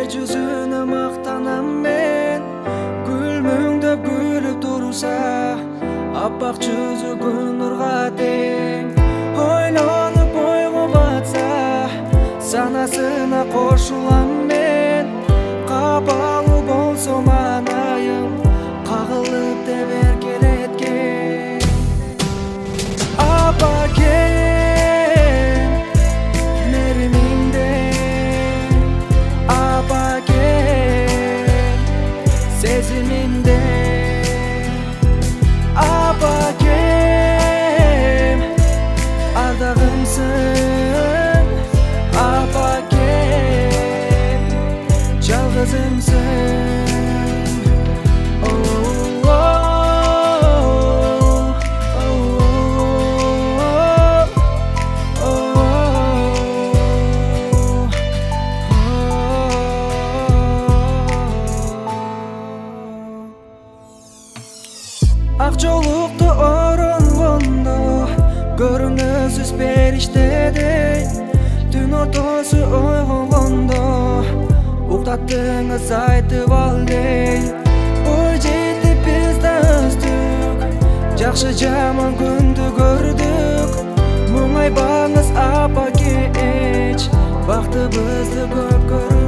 жүзүнө мактанам мен, күлмөңдөп күлүп турса, аппак жүзү күн нурга тең. Ойлонуп ойго батса, санасына кошулам мен, капалуу болсом анайым, кагылып деп эркелеткен. Апакем меримиңде, апакем сезимиңде, апакем ардагымсың, апакем жалгызымсың. Ак жолукту оронгондо, көрүнөсүз периштедей, түн ортосу ойгонгондо, уктаттыңыз айтып ал дей. Ой жетип биз да өстүк, жакшы жаман күндү көрдүк. Муңайбаңыз апа кеч, бактыбызды көп көрүп.